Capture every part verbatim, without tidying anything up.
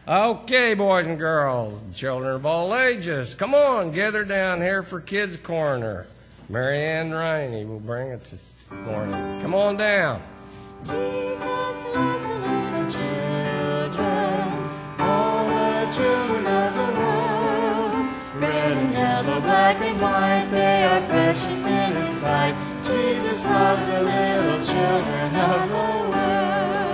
Okay, boys and girls, children of all ages, come on, gather down here for Kids Corner. Mary Ann Riney will bring it this morning. Come on down. Jesus loves the little children, all the children of the world. Red and yellow, black and white, they are precious in His sight. Jesus loves the little children of the world.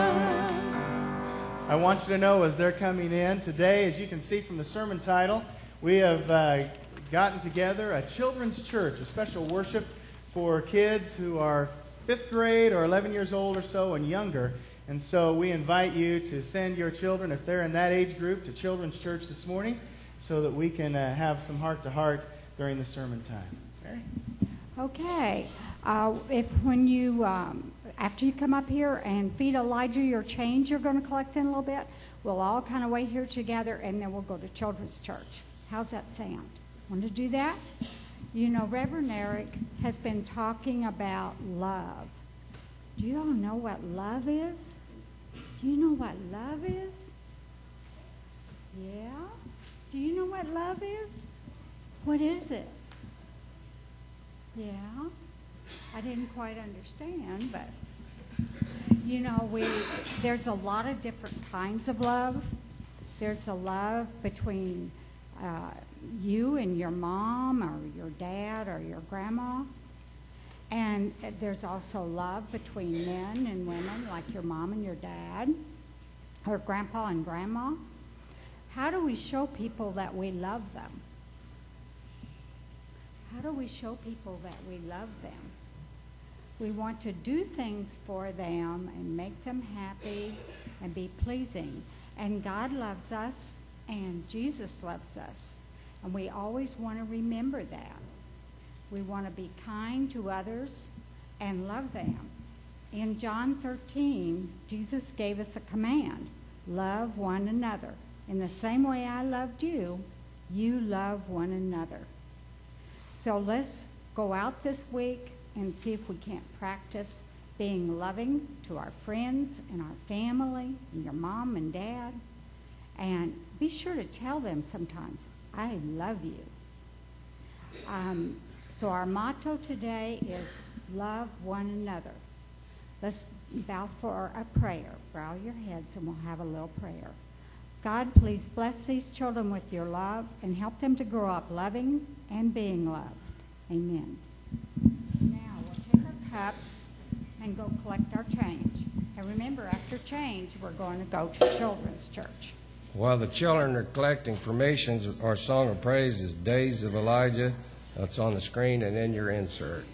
I want you to know as they're coming in today, as you can see from the sermon title, we have uh, gotten together a children's church, a special worship for kids who are fifth grade or eleven years old or so and younger. And so we invite you to send your children, if they're in that age group, to children's church this morning so that we can uh, have some heart-to-heart during the sermon time. Mary? Okay. Uh, if when you, um, after you come up here and feed Elijah your change you're going to collect in a little bit, we'll all kind of wait here together and then we'll go to children's church. How's that sound? Want to do that? You know, Reverend Eric has been talking about love. Do you all know what love is? Do you know what love is? Yeah? Do you know what love is? What is it? Yeah? I didn't quite understand, but you know, we there's a lot of different kinds of love. There's a love between uh, you and your mom or your dad or your grandma. And there's also love between men and women, like your mom and your dad, or grandpa and grandma. How do we show people that we love them? How do we show people that we love them? We want to do things for them and make them happy and be pleasing. And God loves us and Jesus loves us. And we always want to remember that. We want to be kind to others and love them. In John thirteen, Jesus gave us a command: love one another. In the same way I loved you, you love one another. So let's go out this week and see if we can't practice being loving to our friends and our family and your mom and dad. And be sure to tell them sometimes, I love you. Um, so our motto today is love one another. Let's bow for a prayer. Bow your heads and we'll have a little prayer. God, please bless these children with your love and help them to grow up loving and being loved. Amen. Now we'll take our cups and go collect our change. And remember, after change, we're going to go to children's church. While the children are collecting formations, our song of praise is Days of Elijah. That's on the screen and in your insert.